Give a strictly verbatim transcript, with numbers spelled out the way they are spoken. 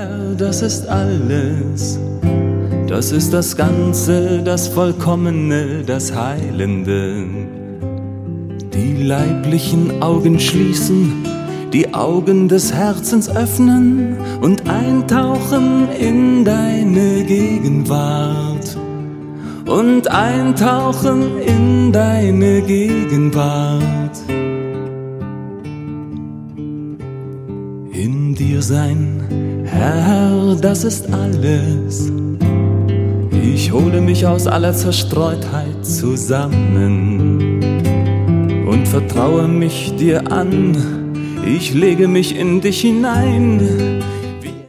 Herr, das ist alles. Das ist das Ganze, das Vollkommene, das Heilende. Die leiblichen Augen schließen, die Augen des Herzens öffnen und eintauchen in deine Gegenwart. Und eintauchen in deine Gegenwart. In dir sein, Herr, das ist alles. Ich hole mich aus aller Zerstreutheit zusammen und vertraue mich dir an. Ich lege mich in dich hinein,